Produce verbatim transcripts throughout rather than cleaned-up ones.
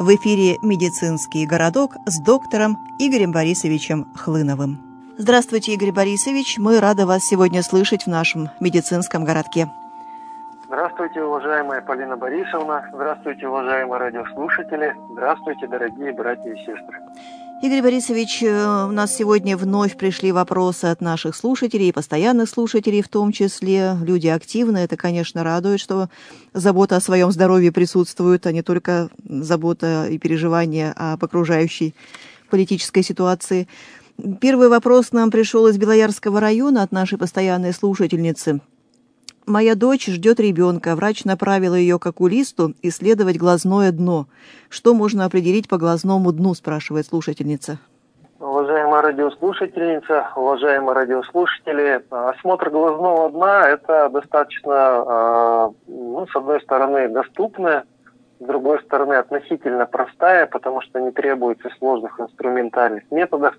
В эфире «Медицинский городок» с доктором Игорем Борисовичем Хлыновым. Здравствуйте, Игорь Борисович. Мы рады вас сегодня слышать в нашем медицинском городке. Здравствуйте, уважаемая Полина Борисовна. Здравствуйте, уважаемые радиослушатели. Здравствуйте, дорогие братья и сестры. Игорь Борисович, у нас сегодня вновь пришли вопросы от наших слушателей и постоянных слушателей в том числе. Люди активны. Это, конечно, радует, что забота о своем здоровье присутствует, а не только забота и переживания об окружающей политической ситуации. Первый вопрос нам пришел из Белоярского района от нашей постоянной слушательницы. «Моя дочь ждет ребенка. Врач направила ее к окулисту исследовать глазное дно. Что можно определить по глазному дну?» – спрашивает слушательница. Уважаемая радиослушательница, уважаемые радиослушатели, осмотр глазного дна – это достаточно, ну, с одной стороны, доступная, с другой стороны, относительно простая, потому что не требуется сложных инструментальных методов.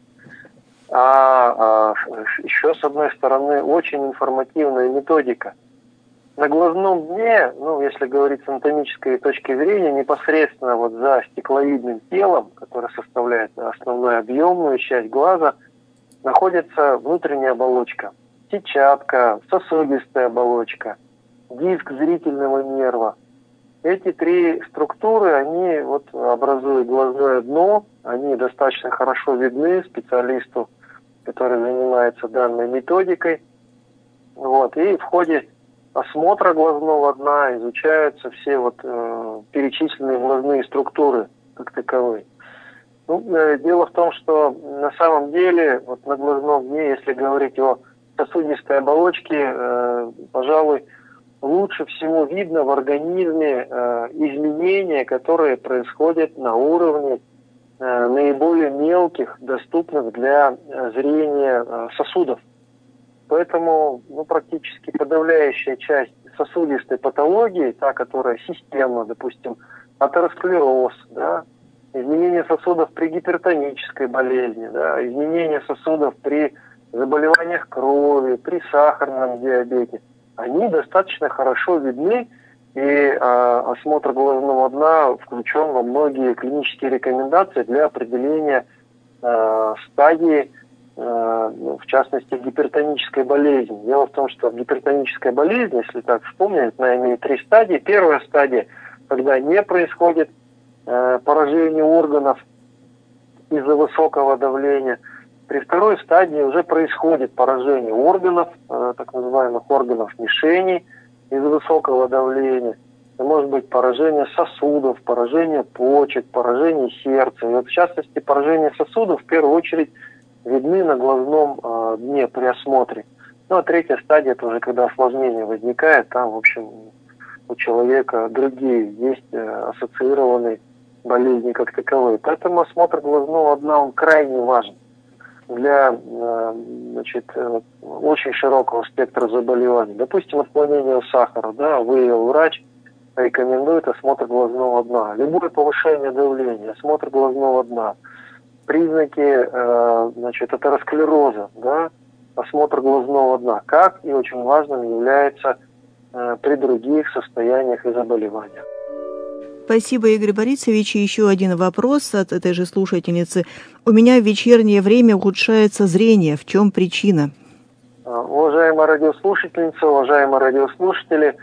А, а еще, с одной стороны, очень информативная методика. На глазном дне, ну, если говорить с анатомической точки зрения, непосредственно вот за стекловидным телом, которое составляет основную объемную часть глаза, находится внутренняя оболочка, сетчатка, сосудистая оболочка, диск зрительного нерва. Эти три структуры, они вот образуют глазное дно, они достаточно хорошо видны специалисту, который занимается данной методикой. Вот, и в ходе осмотра глазного дна изучаются все вот э, перечисленные глазные структуры как таковые. Ну, э, дело в том, что на самом деле вот на глазном дне, если говорить о сосудистой оболочке, э, пожалуй, лучше всего видно в организме э, изменения, которые происходят на уровне э, наиболее мелких, доступных для зрения э, сосудов. Поэтому, ну, практически подавляющая часть сосудистой патологии, та, которая системна, допустим, атеросклероз, да, изменение сосудов при гипертонической болезни, да, изменение сосудов при заболеваниях крови, при сахарном диабете, они достаточно хорошо видны, и э, осмотр глазного дна включен во многие клинические рекомендации для определения э, стадии, в частности, гипертонической болезни. Дело в том, что гипертоническая болезнь, если так вспомнить, она имеет три стадии. Первая стадия, когда не происходит э, поражение органов из-за высокого давления. При второй стадии уже происходит поражение органов, э, так называемых органов мишени из-за высокого давления. Это может быть поражение сосудов, поражение почек, поражение сердца. И вот, в частности, поражение сосудов в первую очередь видны на глазном э, дне при осмотре. Ну, а третья стадия, это уже когда осложнение возникает, там, в общем, у человека другие есть э, ассоциированные болезни как таковые. Поэтому осмотр глазного дна, он крайне важен для э, значит, э, очень широкого спектра заболеваний. Допустим, отклонение у сахара, да, выявил врач, рекомендует осмотр глазного дна. Любое повышение давления, осмотр глазного дна. Признаки э, значит, атеросклероза, да, осмотр глазного дна, как и очень важным является э, при других состояниях и заболеваниях. Спасибо, Игорь Борисович. И еще один вопрос от этой же слушательницы. У меня в вечернее время ухудшается зрение. В чем причина? Уважаемая радиослушательница, уважаемые радиослушатели,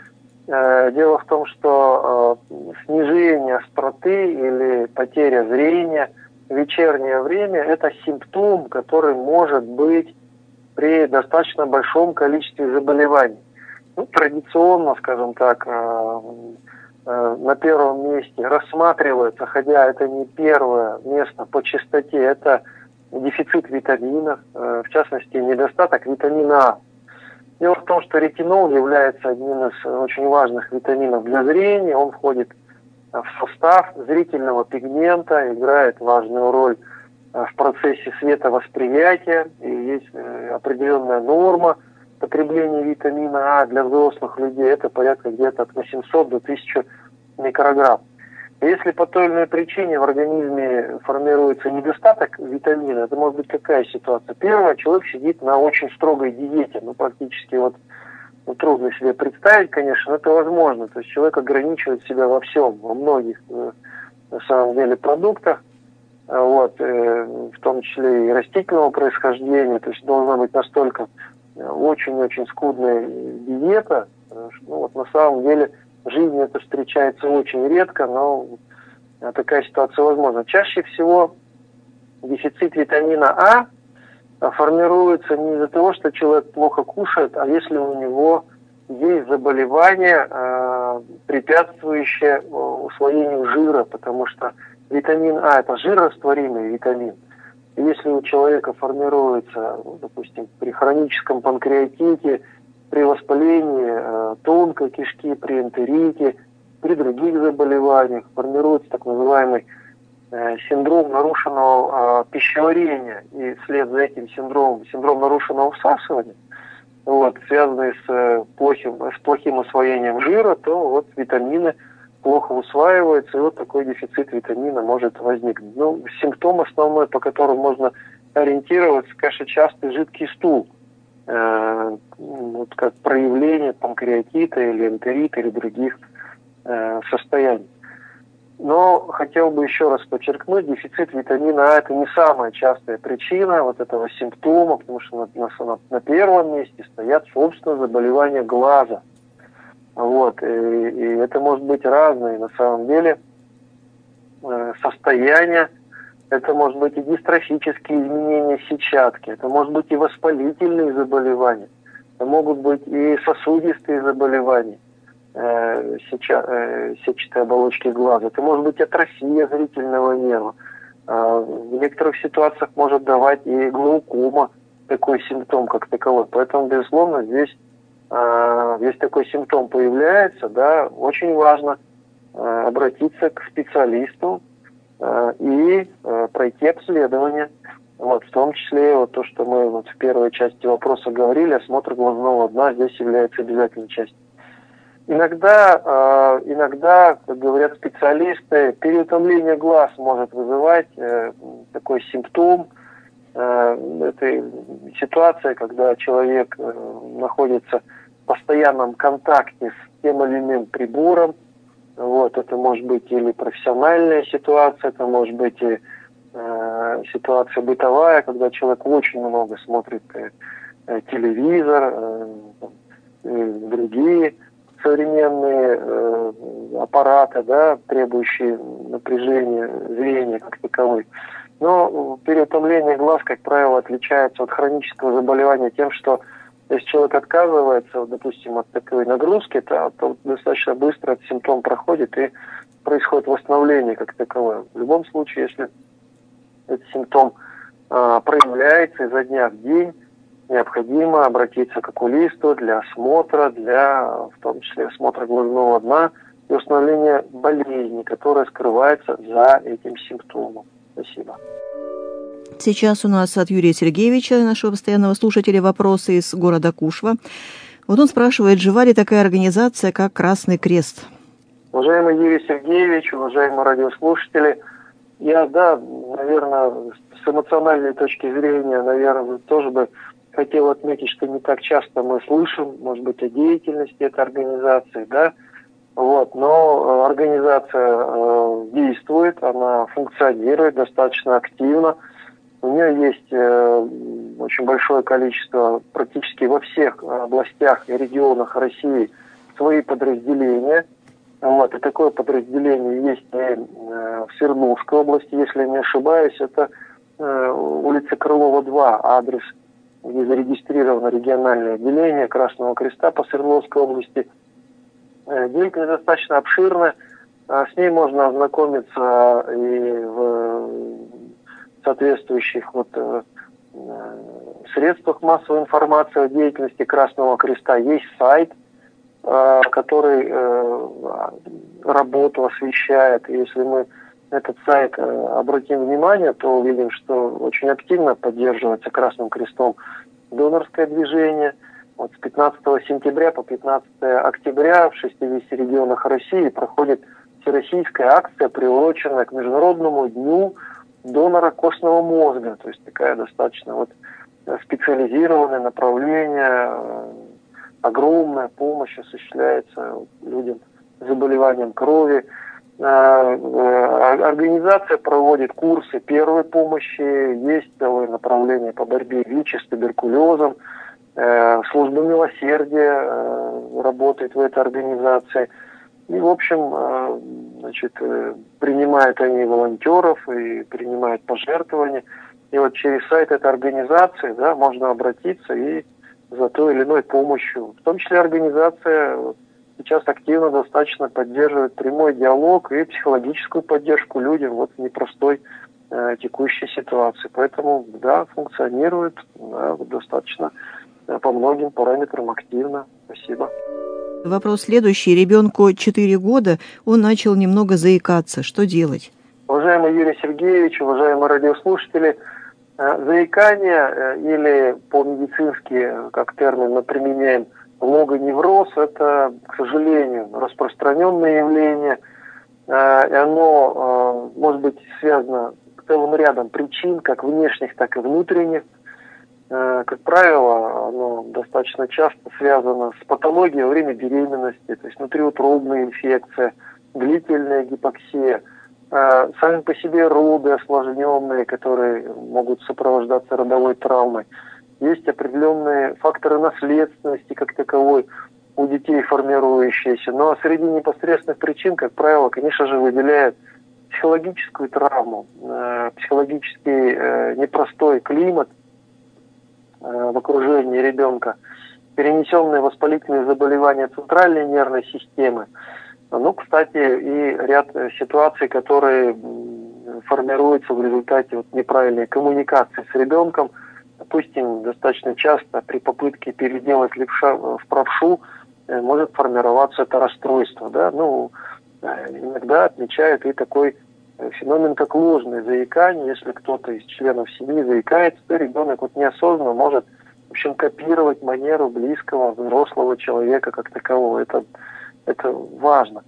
э, дело в том, что э, снижение остроты или потеря зрения в вечернее время – это симптом, который может быть при достаточно большом количестве заболеваний. Ну, традиционно, скажем так, э, э, на первом месте рассматривается, хотя это не первое место по частоте, это дефицит витаминов, э, в частности, недостаток витамина А. Дело в том, что ретинол является одним из очень важных витаминов для зрения, он входит в состав зрительного пигмента, играет важную роль в процессе световосприятия, и есть определенная норма потребления витамина А для взрослых людей, это порядка где-то от восьмисот до тысячи микрограмм. Если по той или иной причине в организме формируется недостаток витамина, это может быть какая ситуация? Первое, человек сидит на очень строгой диете, ну практически вот ну, трудно себе представить, конечно, но это возможно. То есть человек ограничивает себя во всем, во многих э, на самом деле продуктах, вот, в том числе и растительного происхождения. То есть должна быть настолько очень-очень скудная диета. Ну, вот, на самом деле в жизни это встречается очень редко, но такая ситуация возможна. Чаще всего дефицит витамина А формируется не из-за того, что человек плохо кушает, а если у него есть заболевание, э, препятствующее усвоению жира, потому что витамин А – это жирорастворимый витамин. И если у человека формируется, допустим, при хроническом панкреатите, при воспалении э, тонкой кишки, при энтерите, при других заболеваниях, формируется так называемый э, синдром нарушенного э, пищеварения, и вслед за этим синдром, синдром нарушенного всасывания, вот, связанный с, э, плохим, с плохим усвоением жира, то вот витамины плохо усваиваются, и вот такой дефицит витамина может возникнуть. Ну, симптом основной, по которому можно ориентироваться, конечно, частый жидкий стул, э, вот как проявление панкреатита или энтерита или других э, состояний. Но хотел бы еще раз подчеркнуть, дефицит витамина А – это не самая частая причина вот этого симптома, потому что на, на, на первом месте стоят, собственно, заболевания глаза. Вот, и, и это может быть разное, на самом деле, э, состояние, это может быть и дистрофические изменения сетчатки, это может быть и воспалительные заболевания, это могут быть и сосудистые заболевания э, сетча, э, сетчатой оболочки глаза, это может быть атрофия зрительного нерва, э, в некоторых ситуациях может давать и глаукома, такой симптом как таковой, поэтому, безусловно, здесь если такой симптом появляется, да, очень важно э, обратиться к специалисту э, и э, пройти обследование. Вот, в том числе вот то, что мы вот в первой части вопроса говорили, осмотр глазного дна здесь является обязательной частью. Иногда, э, иногда, как говорят специалисты, переутомление глаз может вызывать э, такой симптом. Э, это ситуация, когда человек э, находится в постоянном контакте с тем или иным прибором. Вот, это может быть или профессиональная ситуация, это может быть и э, ситуация бытовая, когда человек очень много смотрит э, э, телевизор, э, э, другие современные э, аппараты, да, требующие напряжения зрения как таковой. Но переутомление глаз, как правило, отличается от хронического заболевания тем, что если человек отказывается, допустим, от такой нагрузки, то, то достаточно быстро этот симптом проходит и происходит восстановление как таковое. В любом случае, если этот симптом э, проявляется изо дня в день, необходимо обратиться к окулисту для осмотра, для, в том числе, осмотра глазного дна и установления болезни, которая скрывается за этим симптомом. Спасибо. Сейчас у нас от Юрия Сергеевича, нашего постоянного слушателя, вопросы из города Кушва. Вот он спрашивает, жива ли такая организация, как Красный Крест? Уважаемый Юрий Сергеевич, уважаемые радиослушатели, я, да, наверное, с эмоциональной точки зрения, наверное, тоже бы хотел отметить, что не так часто мы слышим, может быть, о деятельности этой организации, да, вот, но организация э, действует, она функционирует достаточно активно. У нее есть э, очень большое количество, практически во всех областях и регионах России свои подразделения. Вот, и такое подразделение есть и э, в Свердловской области, если не ошибаюсь, это э, улица Крылова, два, адрес, где зарегистрировано региональное отделение Красного Креста по Свердловской области. Э, деятельность достаточно обширная, э, с ней можно ознакомиться и в соответствующих вот, э, средствах массовой информации о деятельности Красного Креста. Есть сайт, э, который э, работу освещает. И если мы на этот сайт э, обратим внимание, то увидим, что очень активно поддерживается Красным Крестом донорское движение. Вот с пятнадцатого сентября по пятнадцатое октября в шестидесяти регионах России проходит всероссийская акция, приуроченная к Международному дню донора костного мозга, то есть такая достаточно вот специализированное направление, огромная помощь осуществляется людям с заболеванием крови. Организация проводит курсы первой помощи, есть целое направление по борьбе ВИЧ с туберкулезом. Служба милосердия работает в этой организации. И, в общем, значит, принимают они волонтеров и принимают пожертвования. И вот через сайт этой организации, да, можно обратиться и за той или иной помощью. В том числе организация сейчас активно достаточно поддерживает прямой диалог и психологическую поддержку людям вот в непростой э, текущей ситуации. Поэтому, да, функционирует да, достаточно э, по многим параметрам активно. Спасибо. Вопрос следующий. Ребенку четыре года, он начал немного заикаться. Что делать? Уважаемый Юрий Сергеевич, уважаемые радиослушатели, э, заикание э, или по-медицински, как термин мы применяем, логоневроз – это, к сожалению, распространенное явление, и оно может быть связано с целым рядом причин, как внешних, так и внутренних. Как правило, оно достаточно часто связано с патологией во время беременности, то есть внутриутробная инфекция, длительная гипоксия, сами по себе роды осложненные, которые могут сопровождаться родовой травмой. Есть определенные факторы наследственности как таковой у детей формирующиеся. Но среди непосредственных причин, как правило, конечно же, выделяют психологическую травму, э, психологический э, непростой климат э, в окружении ребенка, перенесенные воспалительные заболевания центральной нервной системы. Ну, кстати, и ряд ситуаций, которые формируются в результате вот неправильной коммуникации с ребенком. Допустим, достаточно часто при попытке переделать левша в правшу может формироваться это расстройство. Да? Ну, иногда отмечают и такой феномен, как ложное заикание. Если кто-то из членов семьи заикается, то ребенок вот неосознанно может, в общем, копировать манеру близкого, взрослого человека как такового. Это, это важно.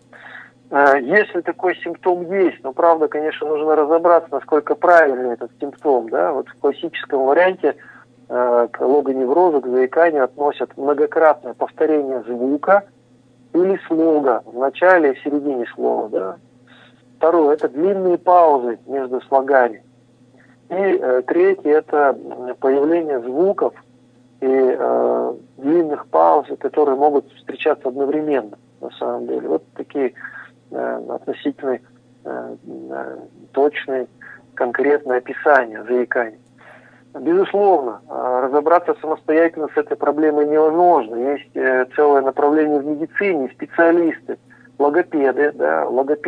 Если такой симптом есть, но правда, конечно, нужно разобраться, насколько правильный этот симптом. Да? Вот в классическом варианте э, к логоневрозу, к заиканию относят многократное повторение звука или слога в начале и в середине слова. Да? Второе – это длинные паузы между слогами. И э, третье – это появление звуков и э, длинных пауз, которые могут встречаться одновременно, на самом деле. Вот такие относительно э, точное, конкретное описание заикания. Безусловно, разобраться самостоятельно с этой проблемой невозможно. Есть э, целое направление в медицине, специалисты, логопеды, да,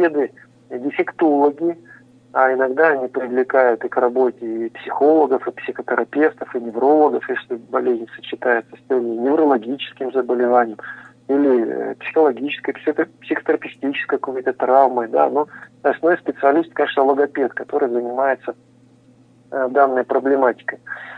логопеды-дефектологи, а иногда они привлекают и к работе и психологов, и психотерапевтов, и неврологов, если болезнь сочетается с неврологическим заболеванием, или психологической, психотерапевтической какой-то травмой, да, но основной специалист, конечно, логопед, который занимается э, данной проблематикой.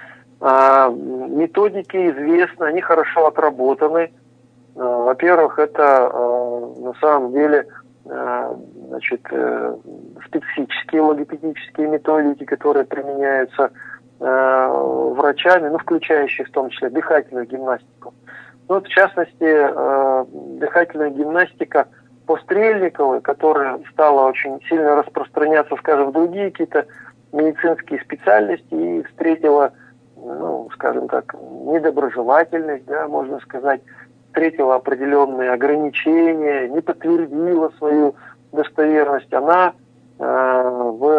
А, методики известны, они хорошо отработаны. А, во-первых, это а, на самом деле а, значит, э, специфические логопедические методики, которые применяются э, врачами, ну, включающие в том числе дыхательную гимнастику. Ну, вот, в частности, э, дыхательная гимнастика по Стрельниковой, которая стала очень сильно распространяться, скажем, в другие какие-то медицинские специальности и встретила, ну, скажем так, недоброжелательность, да, можно сказать, встретила определенные ограничения, не подтвердила свою достоверность. Она э,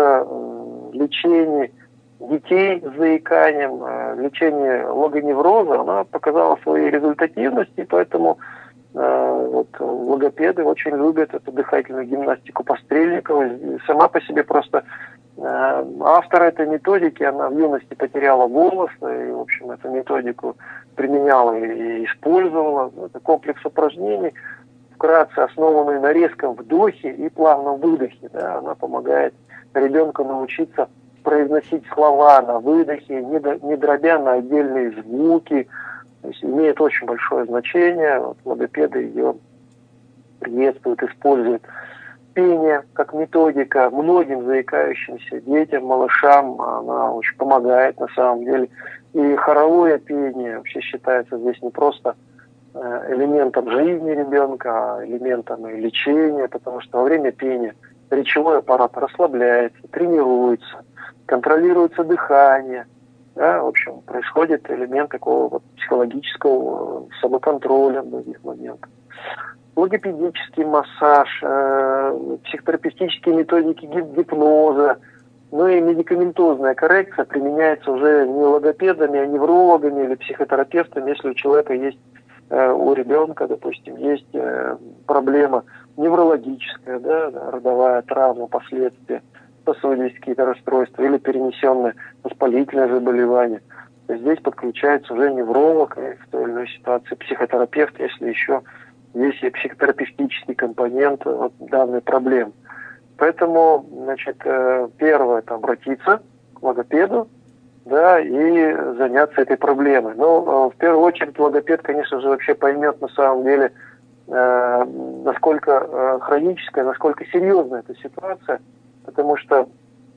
в лечении детей с заиканием, лечение логоневроза, она показала свои результативности, поэтому э, вот, логопеды очень любят эту дыхательную гимнастику по Стрельниковой. Сама по себе просто э, автор этой методики, она в юности потеряла голос, и, в общем, эту методику применяла и использовала. Это комплекс упражнений, вкратце основанный на резком вдохе и плавном выдохе. Да, она помогает ребенку научиться произносить слова на выдохе, не дробя на отдельные звуки. То есть имеет очень большое значение. Вот, логопеды ее приветствуют, используют. Пение как методика многим заикающимся детям, малышам, она очень помогает на самом деле. И хоровое пение вообще считается здесь не просто элементом жизни ребенка, а элементом и лечения, потому что во время пения речевой аппарат расслабляется, тренируется, контролируется дыхание. Да, в общем, происходит элемент такого вот психологического самоконтроля в многих моментах. Логопедический массаж, э, психотерапевтические методики гипноза, ну и медикаментозная коррекция применяется уже не логопедами, а неврологами или психотерапевтами, если у человека есть, э, у ребенка, допустим, есть э, проблема неврологическая, да, родовая травма, последствия, сосудистые какие-то расстройства или перенесенное воспалительное заболевание. Здесь подключается уже невролог и в той или иной ситуации психотерапевт, если еще есть и психотерапевтический компонент вот данной проблемы. Поэтому, значит, первое – это обратиться к логопеду, да, и заняться этой проблемой. Но в первую очередь логопед, конечно же, вообще поймет на самом деле, насколько хроническая, насколько серьезная эта ситуация, потому что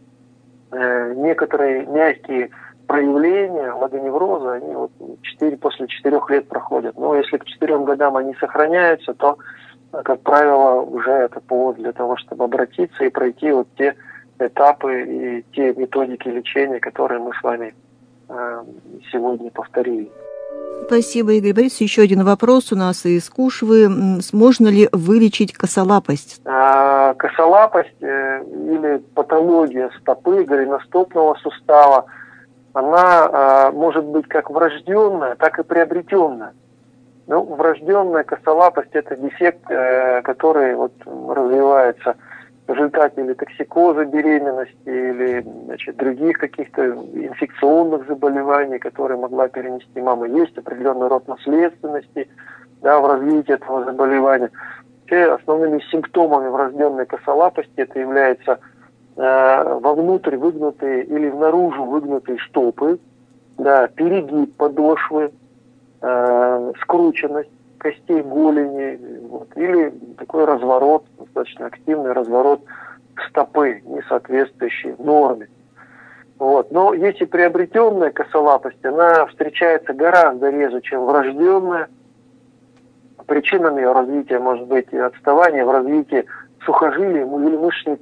некоторые мягкие проявления логоневроза, они вот четыре, после четырех лет проходят. Но если к четырем годам они сохраняются, то, как правило, уже это повод для того, чтобы обратиться и пройти вот те этапы и те методики лечения, которые мы с вами э, сегодня повторили. Спасибо, Игорь Борисович. Еще один вопрос у нас из Кушвы. Можно ли вылечить косолапость? А, косолапость э, или патология стопы, голеностопного сустава, она э, может быть как врожденная, так и приобретенная. Ну, врожденная косолапость – это дефект, э, который вот развивается в результате или токсикоза беременности, или, значит, других каких-то инфекционных заболеваний, которые могла перенести мама. Есть определенный род наследственности, да, в развитии этого заболевания. Все основными симптомами врожденной косолапости это является э, вовнутрь выгнутые или внаружи выгнутые стопы, да, перегиб подошвы, э, скрученность костей голени, вот, или такой разворот, достаточно активный разворот стопы, не соответствующий норме. Вот. Но если приобретенная косолапость, она встречается гораздо реже, чем врожденная. Причинами ее развития может быть отставание в развитии сухожилий или мышечной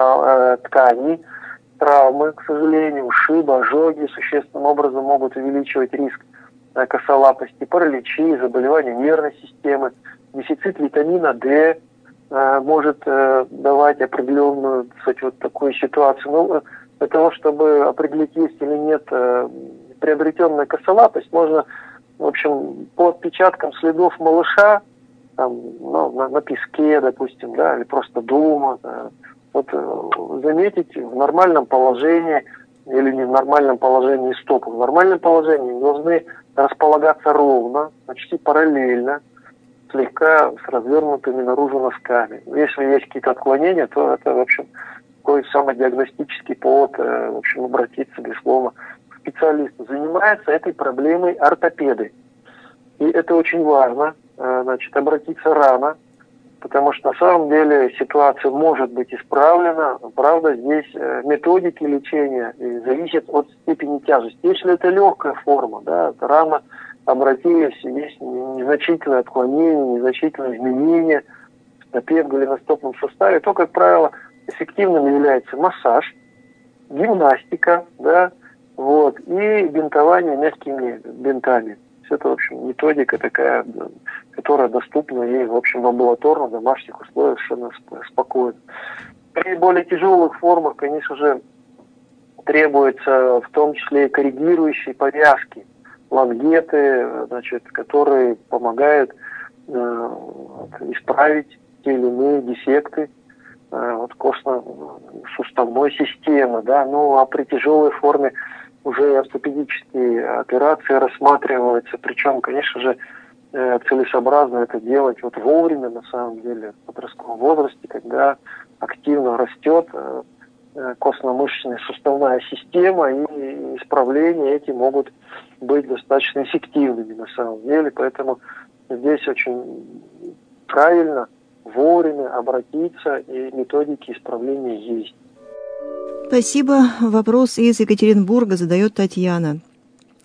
ткани, травмы, к сожалению, ушибы, ожоги существенным образом могут увеличивать риск косолапости, параличи, заболевания нервной системы, дефицит витамина D э, может э, давать определенную, кстати, вот такую ситуацию. Но для того, чтобы определить, есть или нет э, приобретенная косолапость, можно, в общем, по отпечаткам следов малыша, там, ну, на, на песке, допустим, да, или просто дома, да, вот, э, заметить в нормальном положении или не в нормальном положении стопы. В нормальном положении должны располагаться ровно, почти параллельно, слегка с развернутыми наружу носками. Если есть какие-то отклонения, то это, в общем, такой самодиагностический повод, в общем, обратиться, безусловно, к специалисту. Занимаются этой проблемой ортопеды. И это очень важно, значит, обратиться рано, потому что на самом деле ситуация может быть исправлена. Правда, здесь методики лечения зависят от степени тяжести. Если это легкая форма, да, то рано обратились, есть незначительное отклонение, незначительное изменение в стопе, в голеностопном суставе, то, как правило, эффективным является массаж, гимнастика, да, вот, и бинтование мягкими бинтами. Это, в общем, методика такая, которая доступна и, в общем, в амбулаторных, домашних условиях совершенно спокойно. При более тяжелых формах, конечно же, требуется в том числе и корректирующие повязки, лангеты, значит, которые помогают э, исправить те или иные дефекты э, вот, костно-суставной системы. Да? Ну, а при тяжелой форме уже ортопедические операции рассматриваются, причем, конечно же, целесообразно это делать вот вовремя, на самом деле, в подростковом возрасте, когда активно растет костно-мышечная суставная система, и исправления эти могут быть достаточно эффективными, на самом деле, поэтому здесь очень правильно вовремя обратиться, и методики исправления есть. Спасибо. Вопрос из Екатеринбурга задает Татьяна.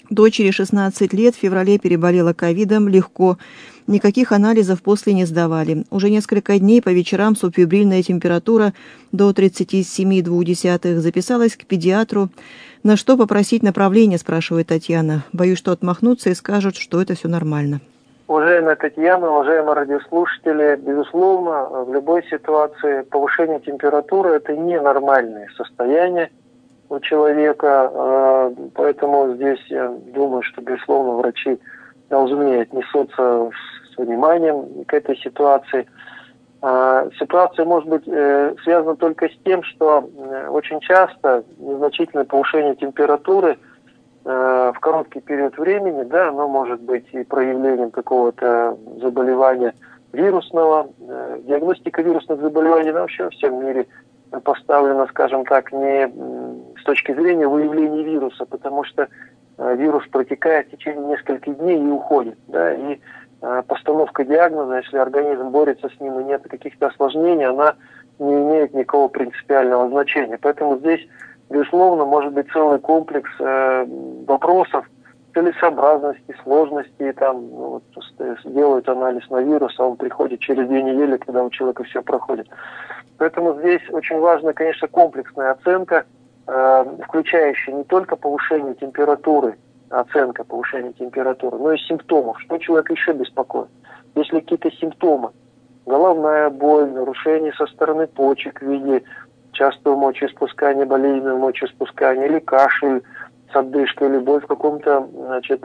Дочери шестнадцать лет, в феврале переболела ковидом, легко. Никаких анализов после не сдавали. Уже несколько дней по вечерам субфебрильная температура до тридцать семь и две десятых. Записалась к педиатру. На что попросить направление, спрашивает Татьяна. Боюсь, что отмахнутся и скажут, что это все нормально. Уважаемая Татьяна, уважаемые радиослушатели, безусловно, в любой ситуации повышение температуры – это ненормальное состояние у человека, поэтому здесь я думаю, что, безусловно, врачи должны отнесутся с вниманием к этой ситуации. Ситуация может быть связана только с тем, что очень часто незначительное повышение температуры в короткий период времени, да, оно может быть и проявлением какого-то заболевания вирусного. Диагностика вирусных заболеваний вообще во всем мире поставлена, скажем так, не с точки зрения выявления вируса, потому что вирус протекает в течение нескольких дней и уходит. Да, и постановка диагноза, если организм борется с ним и нет каких-то осложнений, она не имеет никакого принципиального значения. Поэтому здесь, безусловно, может быть целый комплекс э, вопросов целесообразности, сложности. Там, ну, вот, делают анализ на вирус, а он приходит через две недели, когда у человека все проходит. Поэтому здесь очень важна, конечно, комплексная оценка, э, включающая не только повышение температуры, оценка повышения температуры, но и симптомов. Что человек еще беспокоит? Если какие-то симптомы, головная боль, нарушение со стороны почек в виде частого мочеиспускания, болезненного мочеиспускания, или кашель с отдышкой, или боль в каком-то, значит,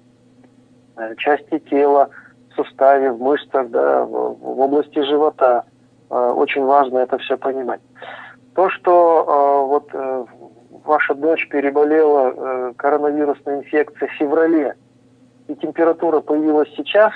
части тела, в суставе, в мышцах, да, в области живота. Очень важно это все понимать. То, что вот ваша дочь переболела коронавирусной инфекцией в феврале, и температура появилась сейчас,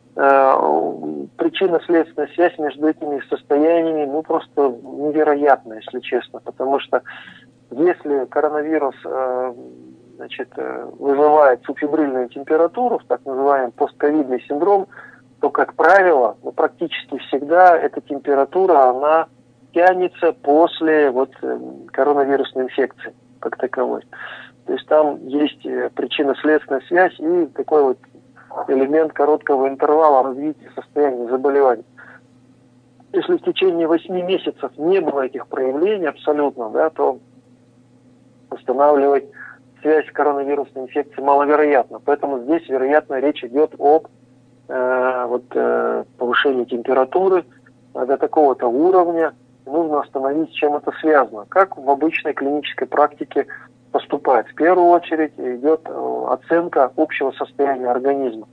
причинно-следственная связь между этими состояниями, ну, просто невероятна, если честно, потому что если коронавирус, значит, вызывает субфебрильную температуру, так называемый постковидный синдром, то, как правило, ну, практически всегда эта температура, она тянется после вот коронавирусной инфекции как таковой. То есть там есть причинно-следственная связь и такой вот элемент короткого интервала развития состояния заболевания. Если в течение восьми месяцев не было этих проявлений абсолютно, да, то устанавливать связь с коронавирусной инфекцией маловероятно. Поэтому здесь, вероятно, речь идет об э, вот, э, повышении температуры э, до такого-то уровня. Нужно остановить, с чем это связано. Как в обычной клинической практике поступает? В первую очередь идет оценка общего состояния организма.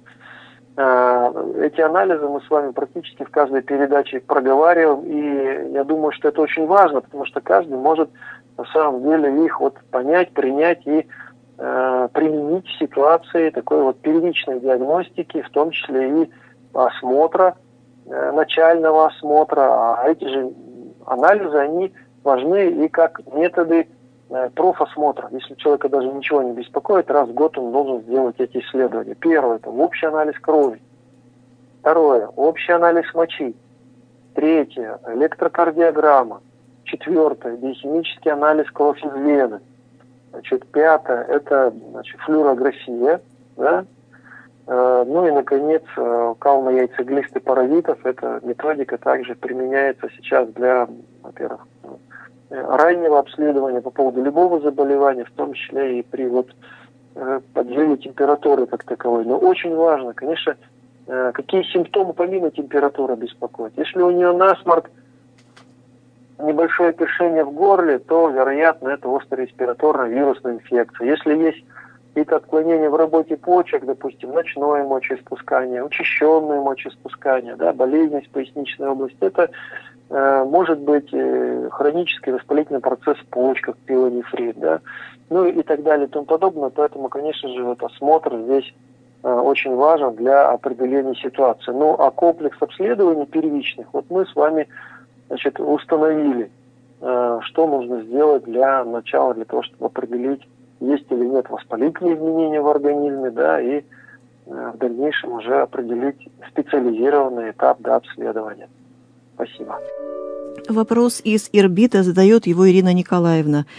Эти анализы мы с вами практически в каждой передаче проговариваем, и я думаю, что это очень важно, потому что каждый может на самом деле их вот понять, принять и э, применить в ситуации такой вот первичной диагностики, в том числе и осмотра, э, начального осмотра. А эти же анализы, они важны и как методы э, профосмотра. Если человека даже ничего не беспокоит, раз в год он должен сделать эти исследования. Первое – это общий анализ крови. Второе – общий анализ мочи. Третье – электрокардиограмма. Четвертое – биохимический анализ крови из вены. Значит, пятое – это, значит, флюорография. Да? Э, ну и, наконец, кал на яйцеглисты паразитов. Эта методика также применяется сейчас для, во-первых, раннего обследования по поводу любого заболевания, в том числе и при вот, подъеме температуры как таковой. Но очень важно, конечно, какие симптомы помимо температуры беспокоят. Если у нее насморк, небольшое першение в горле, то, вероятно, это острая респираторная вирусная инфекция. Если есть какие-то отклонения в работе почек, допустим, ночное мочеиспускание, учащенное мочеиспускание, да, болезненность поясничной области, это э, может быть э, хронический воспалительный процесс в почках, пилонефрит, да, ну и так далее и тому подобное. Поэтому, конечно же, вот осмотр здесь э, очень важен для определения ситуации. Ну, а комплекс обследований первичных, вот мы с вами, значит, установили, э, что нужно сделать для начала, для того, чтобы определить, есть или нет воспалительные изменения в организме, да, и э, в дальнейшем уже определить специализированный этап, да, обследования. Спасибо. Вопрос из Ирбита задает его Ирина Николаевна.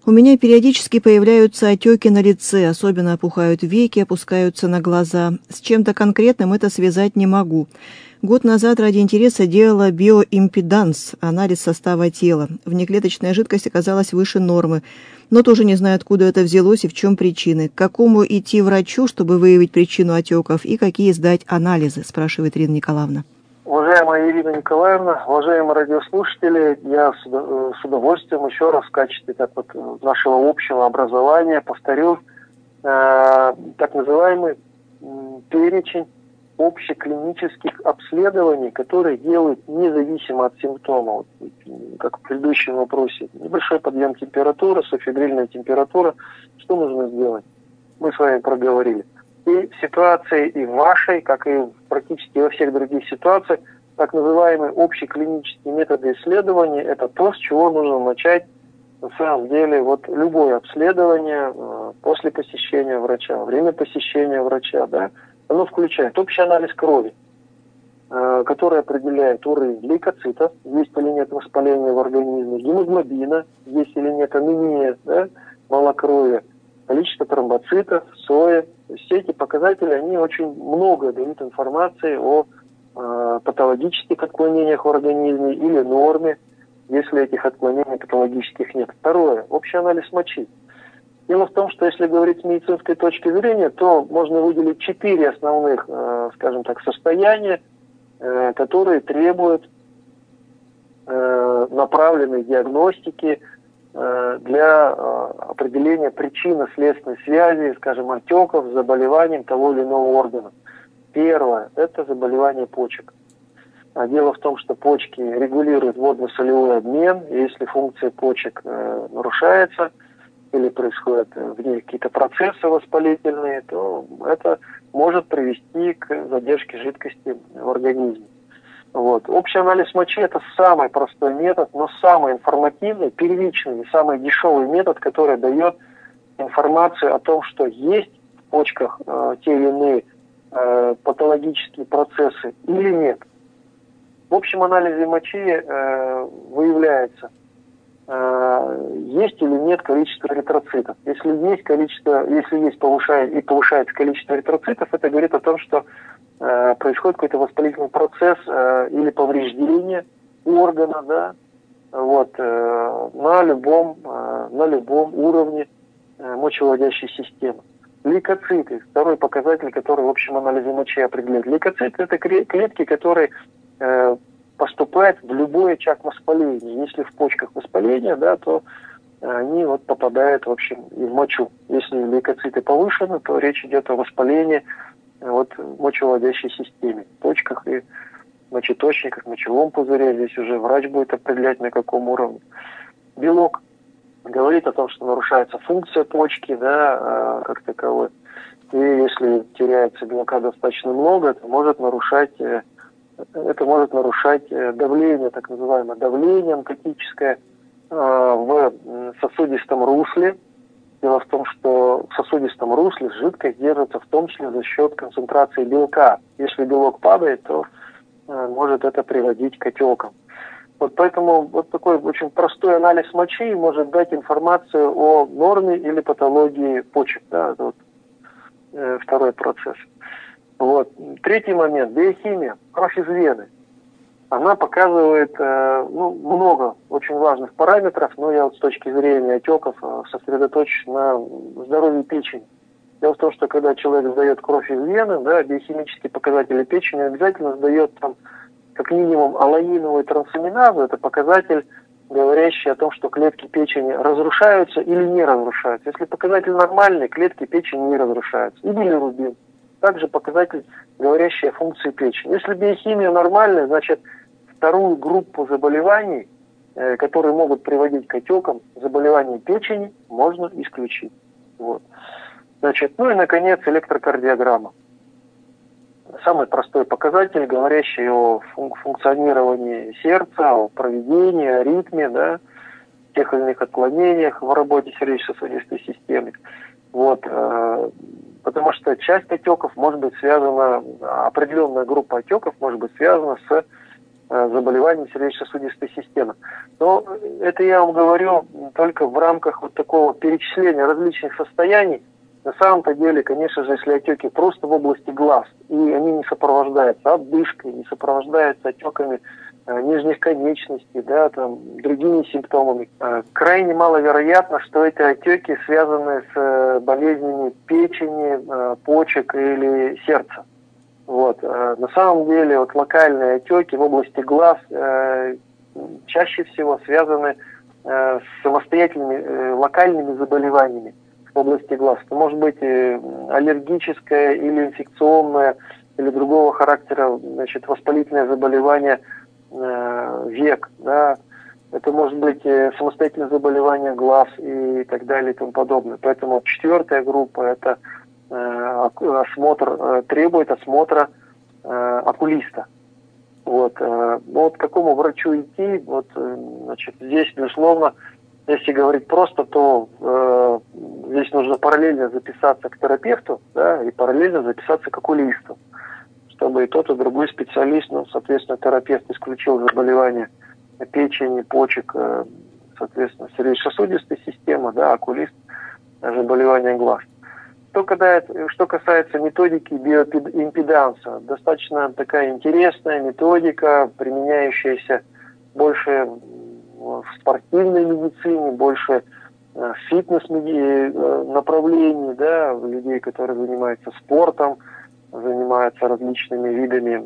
У меня периодически появляются отеки на лице, особенно опухают веки, опускаются на глаза. С чем-то конкретным это связать не могу. Год назад ради интереса делала биоимпеданс, анализ состава тела. Внеклеточная жидкость оказалась выше нормы, но тоже не знаю, откуда это взялось и в чем причины. К какому идти врачу, чтобы выявить причину отеков, и какие сдать анализы, спрашивает Ирина Николаевна. Уважаемая Ирина Николаевна, уважаемые радиослушатели, я с удовольствием еще раз в качестве так вот нашего общего образования повторю э, так называемый э, перечень общеклинических обследований, которые делают независимо от симптомов. Вот, как в предыдущем вопросе. Небольшой подъем температуры, субфебрильная температура. Что нужно сделать? Мы с вами проговорили. И в ситуации и в вашей, как и практически во всех других ситуациях, так называемые общеклинические методы исследования – это то, с чего нужно начать на самом деле вот любое обследование э, после посещения врача, во время посещения врача, да, оно включает общий анализ крови, э, который определяет уровень лейкоцитов, есть или нет воспаления в организме, гемоглобина, есть или нет анемия, да, малокровия, количество тромбоцитов, сои. Все эти показатели, они очень много дают информации о э, патологических отклонениях в организме или норме, если этих отклонений патологических нет. Второе. Общий анализ мочи. Дело в том, что если говорить с медицинской точки зрения, то можно выделить четыре основных, э, скажем так, состояния, э, которые требуют э, направленной диагностики, для определения причинно-следственной связи, скажем, отеков с заболеванием того или иного органа. Первое – это заболевание почек. Дело в том, что почки регулируют водно-солевой обмен, и если функция почек э, нарушается или происходят в ней какие-то процессы воспалительные, то это может привести к задержке жидкости в организме. Вот. Общий анализ мочи – это самый простой метод, но самый информативный, первичный и самый дешевый метод, который дает информацию о том, что есть в почках э, те или иные э, патологические процессы или нет. В общем анализе мочи э, выявляется, э, есть или нет количество эритроцитов. Если есть количество, если есть повышает, и повышается количество эритроцитов, это говорит о том, что происходит какой-то воспалительный процесс э, или повреждение органа, да, вот, э, на любом, э, на любом уровне э, мочевыводящей системы. Лейкоциты, второй показатель, который в общем анализе мочи определяет. Лейкоциты – это клетки, которые э, поступают в любой очаг воспаления. Если в почках воспаление, да, то они вот попадают в общем и в мочу. Если лейкоциты повышены, то речь идет о воспалении вот в мочевыводящей системе, в почках и мочеточниках, мочевом пузыре. Здесь уже врач будет определять, на каком уровне. Белок говорит о том, что нарушается функция почки, да, как таковой. И если теряется белка достаточно много, это может нарушать, это может нарушать давление, так называемое давление онкотическое в сосудистом русле. Дело в том, что в сосудистом русле жидкость держится в том числе за счет концентрации белка. Если белок падает, то э, может это приводить к отекам. Вот поэтому вот такой очень простой анализ мочи может дать информацию о норме или патологии почек. Да, это вот, э, второй процесс. Вот. Третий момент – биохимия, кровь из вены. Она показывает э, ну, много очень важных параметров, но я вот с точки зрения отеков э, сосредоточусь на здоровье печени. Дело в том, что когда человек сдает кровь из вены, да, биохимические показатели печени обязательно сдает там как минимум алаиновую трансаминазу, это показатель, говорящий о том, что клетки печени разрушаются или не разрушаются. Если показатель нормальный, клетки печени не разрушаются. И билирубин. Также показатель, говорящий о функции печени. Если биохимия нормальная, значит вторую группу заболеваний, э, которые могут приводить к отекам, заболеваний печени, можно исключить. Вот. Значит, ну и, наконец, электрокардиограмма. Самый простой показатель, говорящий о фун- функционировании сердца, о проведении, о ритме, да, тех или иных отклонениях в работе сердечно-сосудистой системы. Вот, э, потому что часть отеков может быть связана, определенная группа отеков может быть связана с заболеваний сердечно-сосудистой системы. Но это я вам говорю только в рамках вот такого перечисления различных состояний. На самом-то деле, конечно же, если отеки просто в области глаз, и они не сопровождаются отдышкой, не сопровождаются отеками э, нижних конечностей, да, там, другими симптомами, э, крайне маловероятно, что эти отеки связаны с э, болезнями печени, э, почек или сердца. Вот. Э, на самом деле, вот локальные отеки в области глаз э, чаще всего связаны э, с самостоятельными э, локальными заболеваниями в области глаз. Это может быть аллергическое или инфекционное, или другого характера, значит, воспалительное заболевание э, век, да. Это может быть самостоятельное заболевание глаз и так далее и тому подобное. Поэтому четвертая группа – это э, осмотр, э, требует осмотра э, окулиста. Вот. Э, вот к какому врачу идти, вот, э, значит, здесь, безусловно, если говорить просто, то э, здесь нужно параллельно записаться к терапевту, да, и параллельно записаться к окулисту, чтобы и тот, и другой специалист, ну, соответственно, терапевт исключил заболевания печени, почек, э, соответственно, сердечно-сосудистой системы, да, окулист заболевания глаз. Что, когда, что касается методики биоимпеданса, достаточно такая интересная методика, применяющаяся больше в спортивной медицине, больше в фитнес-направлении, да, людей, которые занимаются спортом, занимаются различными видами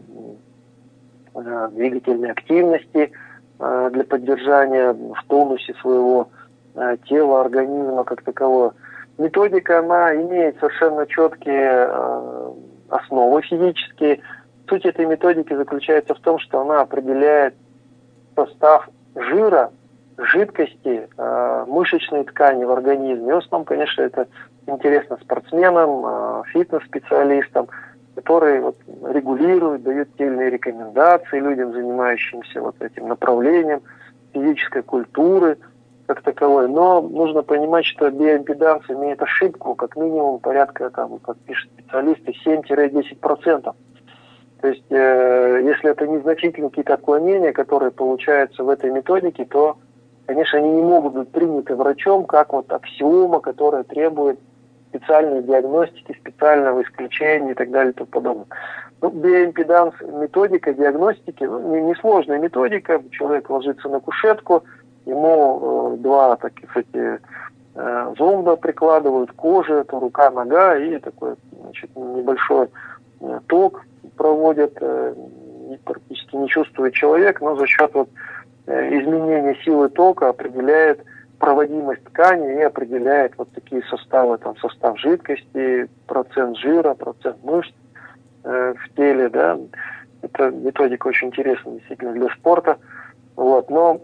э, двигательной активности э, для поддержания в тонусе своего э, тела, организма как такового. Методика, она имеет совершенно четкие э, основы физические. Суть этой методики заключается в том, что она определяет состав жира, жидкости, э, мышечной ткани в организме. И в основном, конечно, это интересно спортсменам, э, фитнес-специалистам, которые вот регулируют, дают те или иные рекомендации людям, занимающимся вот этим направлением физической культуры как таковой. Но нужно понимать, что биоимпеданс имеет ошибку, как минимум порядка, там, как пишут специалисты, семь-десять процентов. То есть, э, если это незначительные какие-то отклонения, которые получаются в этой методике, то, конечно, они не могут быть приняты врачом как вот аксиома, которая требует специальной диагностики, специального исключения и так далее и тому подобное. Ну, биоимпеданс, методика диагностики, ну, несложная методика. Человек ложится на кушетку, ему э, два таких эти э, зонда прикладывают к коже, это рука, нога, и такой, значит, небольшой э, ток проводят, э, практически не чувствует человек, но за счет вот, э, изменения силы тока определяет проводимость ткани и определяет вот такие составы, там, состав жидкости, процент жира, процент мышц э, в теле, да. Это методика очень интересная действительно для спорта, вот, но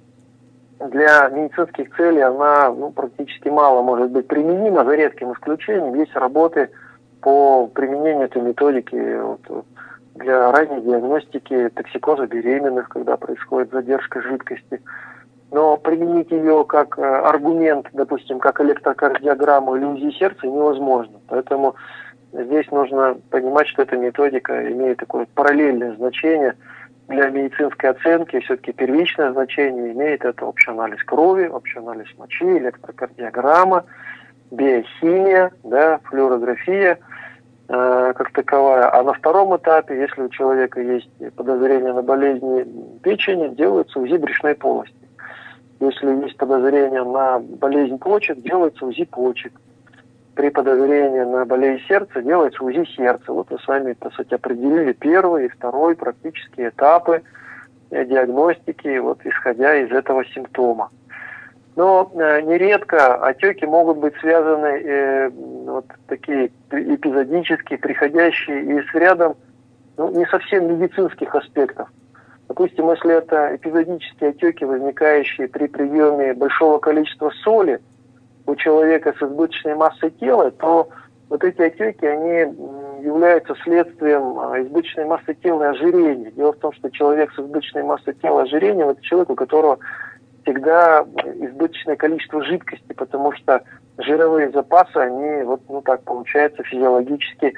для медицинских целей она, ну, практически мало может быть применима, за редким исключением. Есть работы по применению этой методики вот, для ранней диагностики токсикоза беременных, когда происходит задержка жидкости. Но применить ее как аргумент, допустим, как электрокардиограмму или УЗИ сердца невозможно. Поэтому здесь нужно понимать, что эта методика имеет такое параллельное значение для медицинской оценки. Все-таки первичное значение имеет это общий анализ крови, общий анализ мочи, электрокардиограмма, биохимия, да, флюорография э, как таковая. А на втором этапе, если у человека есть подозрение на болезни печени, делается УЗИ брюшной полости. Если есть подозрение на болезнь почек, делается УЗИ почек. При подозрении на болезнь сердца делается УЗИ сердца. Вот мы с вами, по сути, определили первый и второй практически этапы диагностики, вот, исходя из этого симптома. Но э, нередко отеки могут быть связаны э, вот такие эпизодические, приходящие и с рядом, ну, не совсем медицинских аспектов. Допустим, если это эпизодические отеки, возникающие при приеме большого количества соли у человека с избыточной массой тела, то вот эти отеки, они являются следствием избыточной массы тела и ожирения. Дело в том, что человек с избыточной массой тела и ожирением – это человек, у которого всегда избыточное количество жидкости, потому что жировые запасы, они, вот, ну так получается, физиологически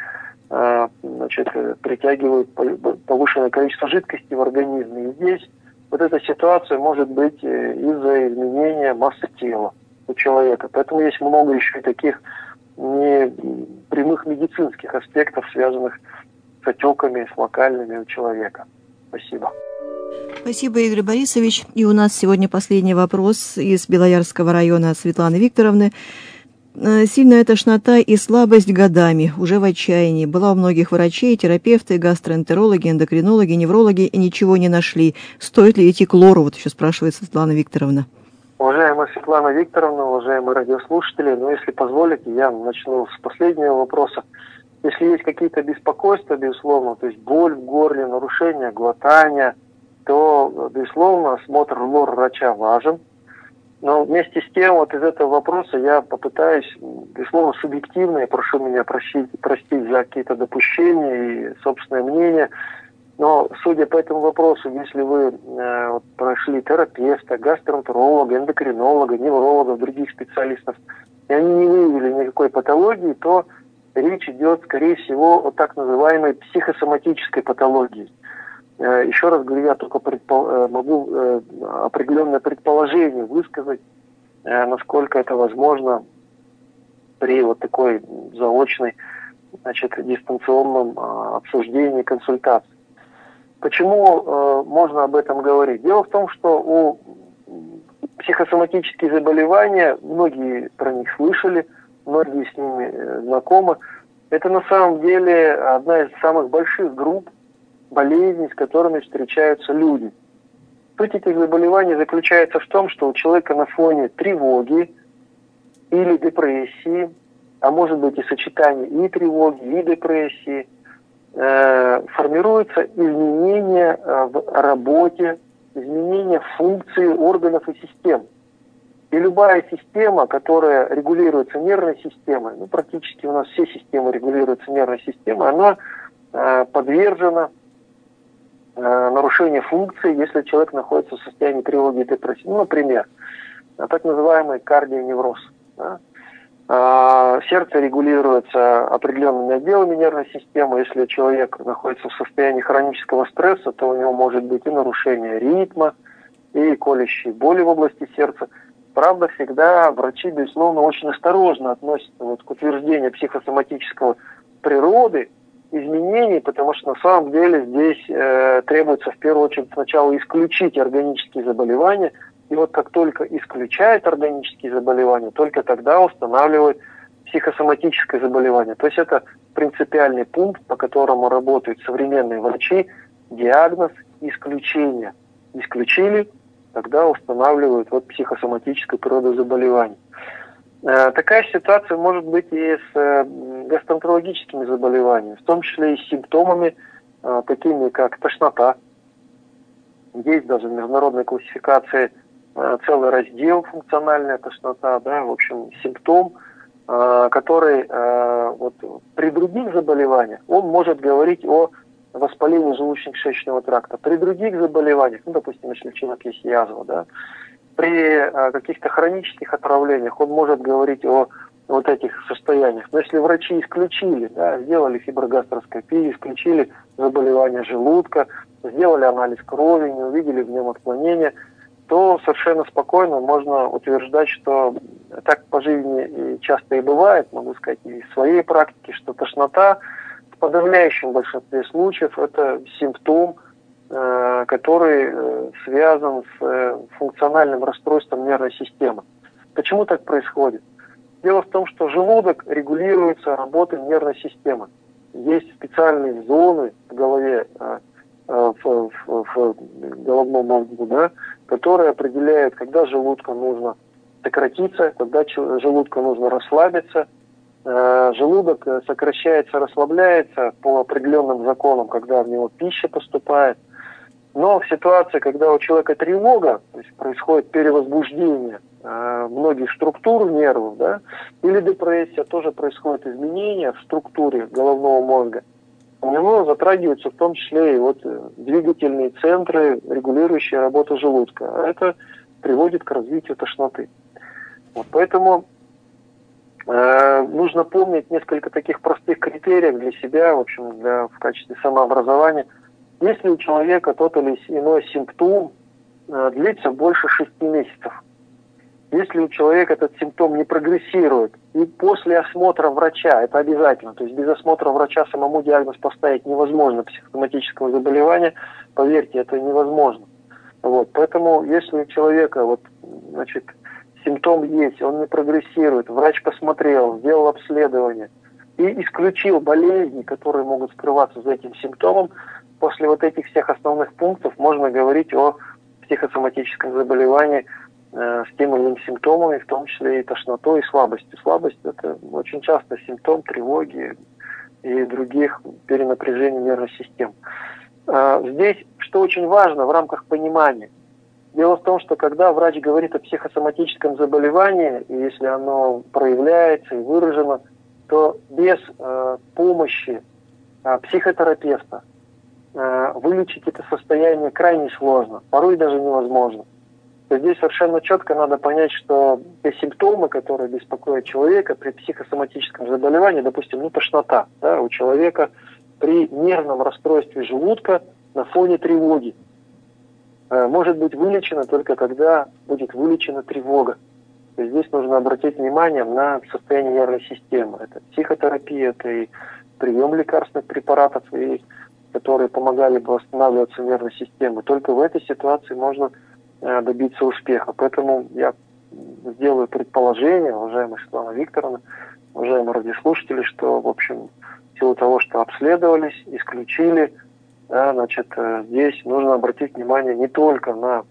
значит, притягивают повышенное количество жидкости в организме. И здесь вот эта ситуация может быть из-за изменения массы тела у человека. Поэтому есть много еще и таких не прямых медицинских аспектов, связанных с отеками, с локальными у человека. Спасибо. Спасибо, Игорь Борисович. И у нас сегодня последний вопрос из Белоярского района от Светланы Викторовны. Сильная тошнота и слабость годами, уже в отчаянии. Была у многих врачей, терапевты, гастроэнтерологи, эндокринологи, неврологи, и ничего не нашли. Стоит ли идти к лору? Вот еще спрашивает Светлана Викторовна. Уважаемая Светлана Викторовна, уважаемые радиослушатели, ну, если позволите, я начну с последнего вопроса. Если есть какие-то беспокойства, безусловно, то есть боль в горле, нарушение глотания, то, безусловно, осмотр лор-врача важен. Но вместе с тем, вот из этого вопроса я попытаюсь, безусловно, субъективно, я прошу меня простить, простить за какие-то допущения и собственное мнение, но, судя по этому вопросу, если вы э, вот, прошли терапевта, гастроэнтеролога, эндокринолога, невролога, других специалистов, и они не выявили никакой патологии, то речь идет, скорее всего, о так называемой психосоматической патологии. Еще раз говорю, я только предпол... могу определенное предположение высказать, насколько это возможно при вот такой заочной, значит, дистанционном обсуждении, консультации. Почему можно об этом говорить? Дело в том, что у психосоматических заболеваний, многие про них слышали, многие с ними знакомы. Это на самом деле одна из самых больших групп болезней, с которыми встречаются люди. Суть этих заболеваний заключается в том, что у человека на фоне тревоги или депрессии, а может быть и сочетание и тревоги, и депрессии, э, формируются изменения в работе, изменения функции органов и систем. И любая система, которая регулируется нервной системой, ну практически у нас все системы регулируются нервной системой, она э, подвержена нарушение функции, если человек находится в состоянии тревоги и депрессии. Ну, например, так называемый кардионевроз. Да? Сердце регулируется определенными отделами нервной системы. Если человек находится в состоянии хронического стресса, то у него может быть и нарушение ритма, и колющие боли в области сердца. Правда, всегда врачи, безусловно, очень осторожно относятся вот к утверждению психосоматического природы изменений, потому что на самом деле здесь э, требуется в первую очередь сначала исключить органические заболевания, и вот как только исключают органические заболевания, только тогда устанавливают психосоматическое заболевание. То есть это принципиальный пункт, по которому работают современные врачи, диагноз исключения. Исключили, тогда устанавливают вот психосоматическую природу заболеваний. Такая ситуация может быть и с гастроэнтерологическими заболеваниями, в том числе и с симптомами, такими как тошнота. Есть даже в международной классификации целый раздел «функциональная тошнота», да, в общем, симптом, который вот, при других заболеваниях, он может говорить о воспалении желудочно-кишечного тракта. При других заболеваниях, ну, допустим, если у человека есть язва, да, при а, каких-то хронических отравлениях он может говорить о вот этих состояниях. Но если врачи исключили, да, сделали фиброгастроскопию, исключили заболевание желудка, сделали анализ крови, не увидели в нем отклонения, то совершенно спокойно можно утверждать, что так по жизни и часто и бывает, могу сказать, и в своей практике, что тошнота в подавляющем большинстве случаев это симптом, который связан с функциональным расстройством нервной системы. Почему так происходит? Дело в том, что желудок регулируется работой нервной системы. Есть специальные зоны в голове, в, в, в головном мозгу, да, которые определяют, когда желудку нужно сократиться, когда желудку нужно расслабиться. Желудок сокращается, расслабляется по определенным законам, когда в него пища поступает. Но в ситуации, когда у человека тревога, то есть происходит перевозбуждение э, многих структур нервов, да, или депрессия, тоже происходит изменения в структуре головного мозга, у него затрагиваются в том числе и вот двигательные центры, регулирующие работу желудка. А это приводит к развитию тошноты. Вот поэтому Э, нужно помнить несколько таких простых критериев для себя, в общем, для, в качестве самообразования. Если у человека тот или иной симптом э, длится больше шести месяцев, если у человека этот симптом не прогрессирует, и после осмотра врача, это обязательно, то есть без осмотра врача самому диагноз поставить невозможно психосоматического заболевания, поверьте, это невозможно. Вот, поэтому если у человека вот, значит, симптом есть, он не прогрессирует, врач посмотрел, сделал обследование и исключил болезни, которые могут скрываться за этим симптомом, после вот этих всех основных пунктов можно говорить о психосоматическом заболевании с тем или иным симптомами, в том числе и тошнотой, и слабостью. Слабость – это очень часто симптом тревоги и других перенапряжений нервной системы. Здесь, что очень важно в рамках понимания, дело в том, что когда врач говорит о психосоматическом заболевании, и если оно проявляется и выражено, то без э, помощи э, психотерапевта э, вылечить это состояние крайне сложно, порой даже невозможно. Здесь совершенно четко надо понять, что те симптомы, которые беспокоят человека при психосоматическом заболевании, допустим, ну, тошнота, да, у человека при нервном расстройстве желудка на фоне тревоги, э, может быть вылечено только когда будет вылечена тревога. То есть здесь нужно обратить внимание на состояние нервной системы. Это психотерапия, это и прием лекарственных препаратов, и, которые помогали бы восстанавливаться нервной системе. Только в этой ситуации можно добиться успеха. Поэтому я сделаю предположение, уважаемая Светлана Викторовна, уважаемые радиослушатели, что, в общем, в силу того, что обследовались, исключили, да, значит, здесь нужно обратить внимание не только на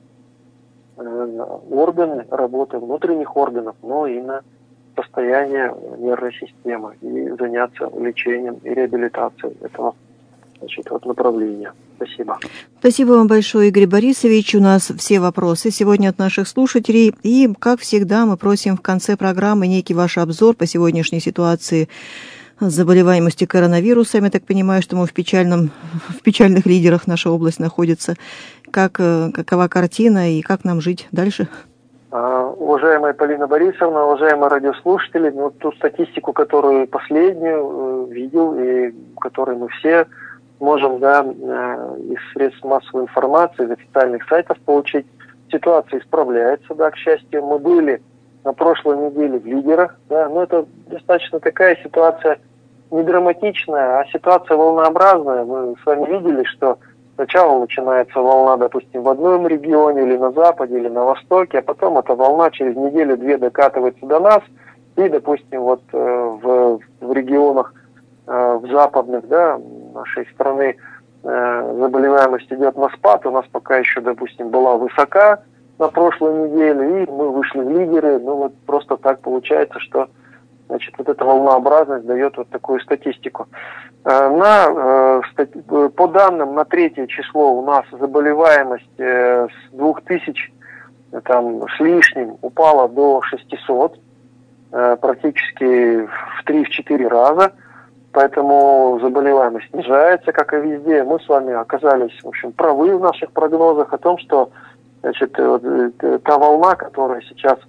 э, органы работы внутренних органов, но и на состояние нервной системы и заняться лечением и реабилитацией этого, значит, вот направления. Спасибо. Спасибо вам большое, Игорь Борисович. У нас все вопросы сегодня от наших слушателей. И, как всегда, мы просим в конце программы некий ваш обзор по сегодняшней ситуации с заболеваемостью коронавирусом. Я так понимаю, что мы в, печальном, в печальных лидерах наша область находится. Как, какова картина и как нам жить дальше? Уважаемая Полина Борисовна, уважаемые радиослушатели, ну, ту статистику, которую последнюю э, видел и которую мы все можем, да, из средств массовой информации, из официальных сайтов получить. Ситуация исправляется, да, к счастью. Мы были на прошлой неделе в лидерах, да, но это достаточно такая ситуация не драматичная, а ситуация волнообразная. Мы с вами видели, что сначала начинается волна, допустим, в одном регионе или на западе, или на востоке, а потом эта волна через неделю-две докатывается до нас, и, допустим, вот в, в регионах в западных, да, нашей страны э, заболеваемость идет на спад. У нас пока еще, допустим, была высока на прошлой неделе, и мы вышли в лидеры. Ну вот просто так получается, что, значит, вот эта волнообразность дает вот такую статистику. Э, на, э, по данным на третье число у нас заболеваемость э, с двух тысяч там, с лишним упала до шестисот, э, практически в три-четыре раза. Поэтому заболеваемость снижается, как и везде. Мы с вами оказались, в общем, правы в наших прогнозах о том, что, значит, вот, та волна, которая сейчас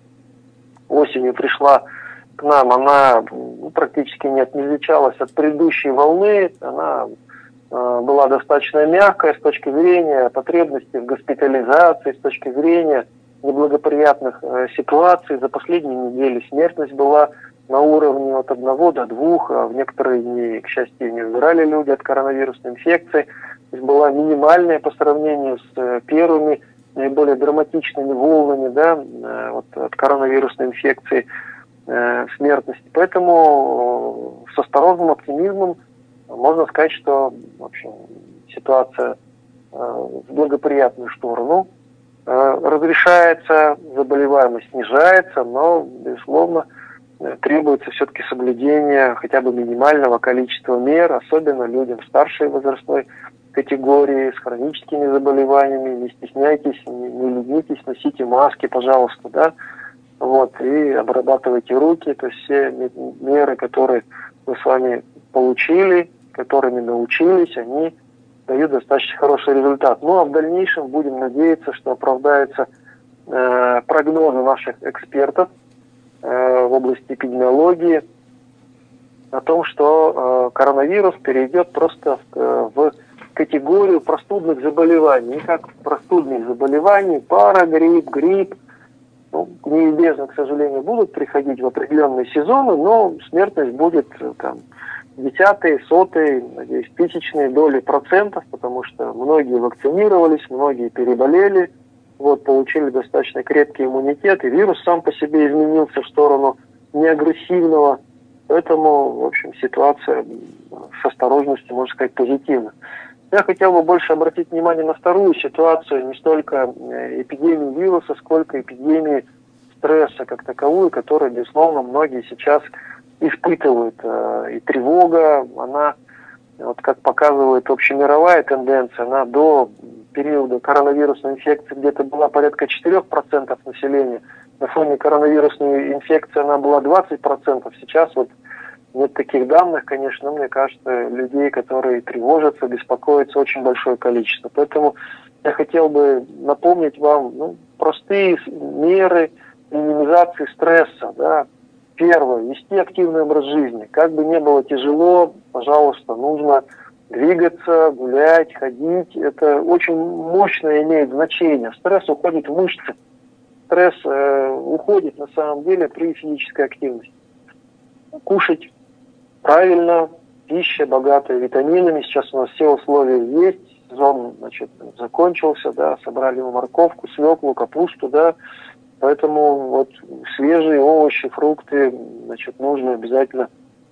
осенью пришла к нам, она ну, практически не отличалась от предыдущей волны. Она э, была достаточно мягкая с точки зрения потребностей в госпитализации, с точки зрения неблагоприятных э, ситуаций. За последние недели смертность была на уровне от одного до двух, а в некоторые дни, к счастью, не умирали люди от коронавирусной инфекции. То есть была минимальная по сравнению с первыми наиболее драматичными волнами, да, вот, от коронавирусной инфекции э, смертности. Поэтому с осторожным оптимизмом можно сказать, что в общем, ситуация э, в благоприятную сторону э, разрешается, заболеваемость снижается, но, безусловно, требуется все-таки соблюдение хотя бы минимального количества мер, особенно людям старшей возрастной категории, с хроническими заболеваниями. Не стесняйтесь, не, не ленитесь, носите маски, пожалуйста, да, вот, и обрабатывайте руки. То есть все меры, которые мы с вами получили, которыми научились, они дают достаточно хороший результат. Ну, а в дальнейшем будем надеяться, что оправдаются э, прогнозы наших экспертов. в области эпидемиологии о том, что коронавирус перейдет просто в категорию простудных заболеваний. Не как простудных заболеваний, парагрипп, грипп. Ну, неизбежно, к сожалению, будут приходить в определенные сезоны, но смертность будет там десятые, сотые, надеюсь, тысячные доли процентов, потому что многие вакцинировались, многие переболели, вот, получили достаточно крепкий иммунитет, и вирус сам по себе изменился в сторону неагрессивного. Поэтому, в общем, ситуация с осторожностью, можно сказать, позитивна. Я хотел бы больше обратить внимание на вторую ситуацию, не столько эпидемии вируса, сколько эпидемии стресса как таковую, которую, безусловно, многие сейчас испытывают. И тревога, она, вот как показывает общемировая тенденция, она до периода коронавирусной инфекции где-то была порядка четыре процента населения. На фоне коронавирусной инфекции она была двадцать процентов. Сейчас вот нет таких данных, конечно, но мне кажется, людей, которые тревожатся, беспокоятся, очень большое количество. Поэтому я хотел бы напомнить вам ну, простые меры минимизации стресса. Да. Первое, вести активный образ жизни. Как бы ни было тяжело, пожалуйста, нужно двигаться, гулять, ходить. Это очень мощно имеет значение. Стресс уходит в мышцы. Стресс э, уходит на самом деле при физической активности. Кушать правильно, пища, богатая витаминами. Сейчас у нас все условия есть. Сезон, значит, закончился, да, собрали морковку, свеклу, капусту, да. Поэтому вот свежие овощи, фрукты, значит, нужно обязательно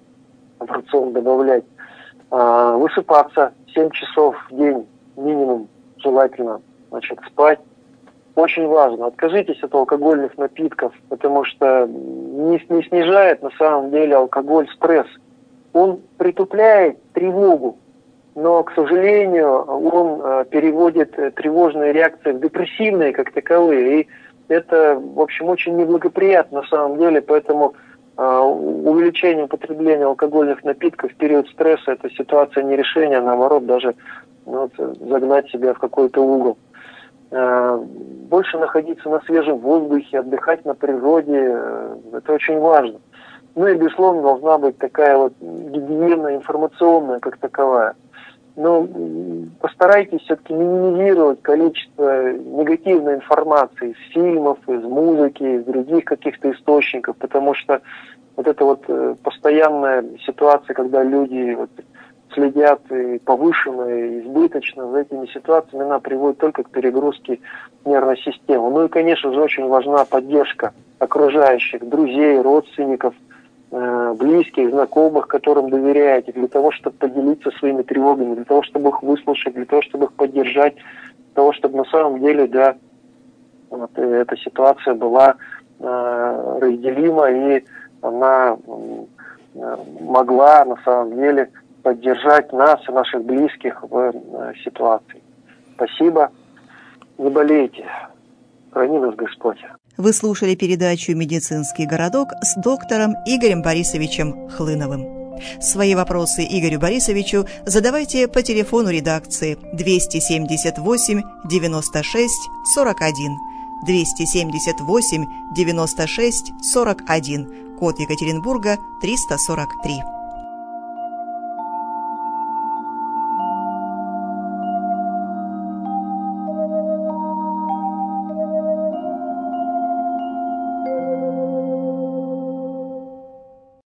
в рацион добавлять. А, высыпаться семь часов в день минимум желательно, значит, спать. Очень важно. Откажитесь от алкогольных напитков, потому что не, не снижает на самом деле алкоголь стресс. Он притупляет тревогу, но, к сожалению, он э, переводит э, тревожные реакции в депрессивные как таковые. И это, в общем, очень неблагоприятно на самом деле, поэтому э, увеличение употребления алкогольных напитков в период стресса – это ситуация не решения, а наоборот, даже ну, вот, загнать себя в какой-то угол. Э, больше находиться на свежем воздухе, отдыхать на природе э, – это очень важно. Ну и, безусловно, должна быть такая вот гигиена информационная, как таковая. Но постарайтесь все-таки минимизировать количество негативной информации из фильмов, из музыки, из других каких-то источников, потому что вот эта вот постоянная ситуация, когда люди вот следят и повышенно, и избыточно за этими ситуациями, она приводит только к перегрузке нервной системы. Ну и, конечно же, очень важна поддержка окружающих, друзей, родственников, близких, знакомых, которым доверяете, для того, чтобы поделиться своими тревогами, для того, чтобы их выслушать, для того, чтобы их поддержать, для того, чтобы на самом деле, да, вот, эта ситуация была э, разделима, и она э, могла на самом деле поддержать нас и наших близких в э, ситуации. Спасибо. Не болейте. Храни нас Господь. Вы слушали передачу «Медицинский городок» с доктором Игорем Борисовичем Хлыновым. Свои вопросы Игорю Борисовичу задавайте по телефону редакции двести семьдесят восемь девяносто шесть сорок один, двести семьдесят восемь девяносто шесть сорок один, код Екатеринбурга триста сорок три.